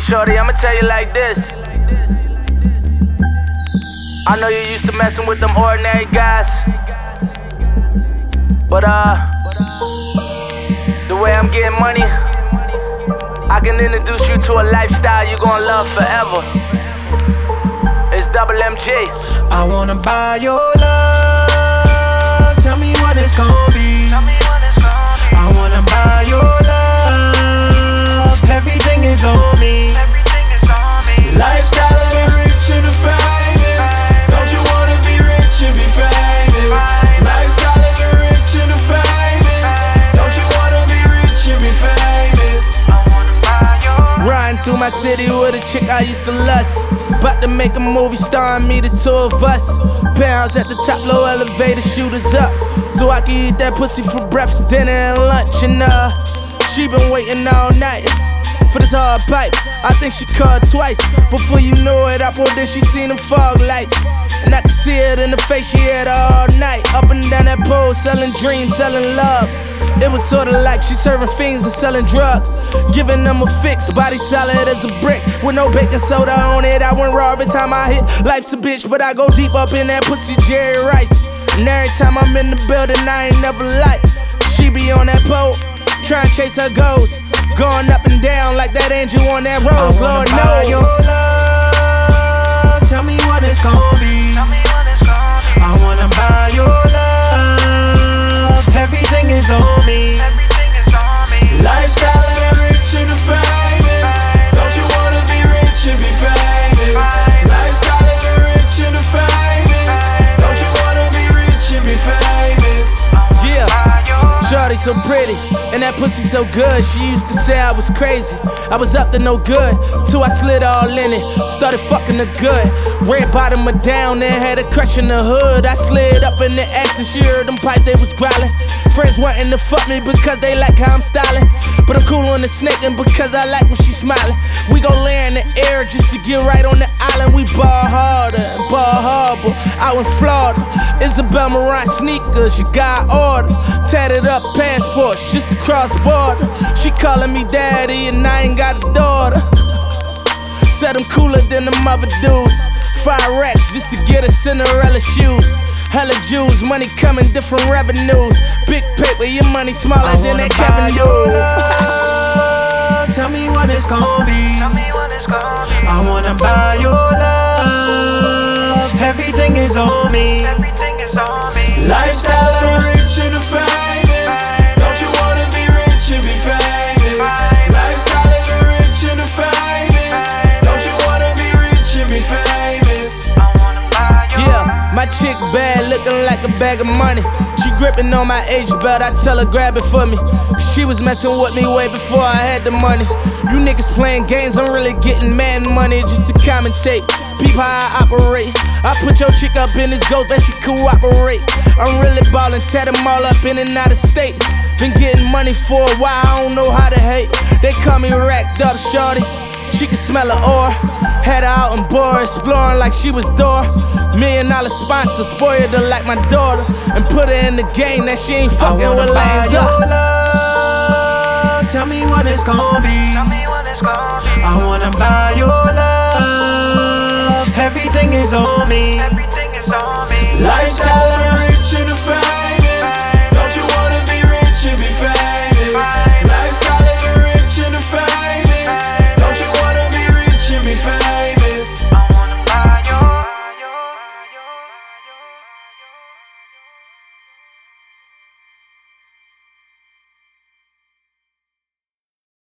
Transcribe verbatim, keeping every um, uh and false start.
shorty, I'ma tell you like this. I know you're used to messing with them ordinary guys, but uh, the way I'm getting money, I can introduce you to a lifestyle you gon' love forever. It's Double M G. I wanna buy your love. Tell me what it's gon' be. I wanna buy your love. Everything is on me. Lifestyle of the rich and the famous. Don't you wanna be rich and be famous? Lifestyle of the rich and the famous. Don't you wanna be rich and be famous? I wanna buy your. Riding through my city with a chick I used to lust. About to make a movie starring me, the two of us. Pounds at the top, low elevator, shooters up. So I can eat that pussy for breakfast, dinner, and lunch. And uh, she been waiting all night for this hard pipe. I think she called twice. Before you know it, I pulled in, she seen them fog lights. And I could see it in the face, she had her all night. Up and down that pole, selling dreams, selling love. It was sorta like she serving fiends and selling drugs. Giving them a fix, body solid as a brick, with no baking soda on it. I went raw every time I hit. Life's a bitch, but I go deep up in that pussy, Jerry Rice. And every time I'm in the building, I ain't never light. She be on that pole, trying to chase her goals. Going up and down like that angel on that rose, Lord knows. Your love. Tell me what it's gon' be. I wanna buy your love. Everything is on me. Lifestyle of the rich and the famous. Don't you wanna be rich and be famous? Lifestyle of the rich and the famous. Don't you wanna be rich and be famous? Yeah, shorty so pretty, and that pussy so good. She used to say I was crazy, I was up to no good. Till I slid all in it, started fucking her good. Red bottom her down, then had a crush in the hood. I slid up in the ass and she heard them pipes, they was growling. Friends wanting to fuck me because they like how I'm styling, but I'm cool on the snake and because I like when she smiling. We gon' lay in the air just to get right on the island. We ball harder and ball harbor out in Florida. Isabel Marant sneakers, you got order. Tatted up passports just to cross border. She calling me daddy and I ain't got a daughter. Said I'm cooler than them other dudes. Five racks just to get a Cinderella shoes. Hella Jews, money coming, different revenues. Big paper, your money smaller than that Kevin Love. Tell me what it's gon' be. I wanna buy your love. Everything is on me. Lifestyle of the rich and the famous. Don't you wanna be rich and be famous? Lifestyle of the rich and the famous. Don't you wanna be rich and be famous? Yeah, my chick bad, looking like a bag of money. She gripping on my age belt, I tell her grab it for me. She was messing with me way before I had the money. You niggas playing games, I'm really getting mad money just to commentate. Peep how I operate. I put your chick up in this ghost, bet she cooperate. I'm really ballin', tat them all up in and out of state. Been getting money for a while, I don't know how to hate. They call me racked up shorty, she can smell her ore. Had her out in bar, exploring like she was door. Million dollar sponsor, spoiled her like my daughter, and put her in the game that she ain't fucking with lanes up. Love. Tell me what it's gon' be. I wanna buy your love. Everything is on me. Lifestyle of the rich and the famous.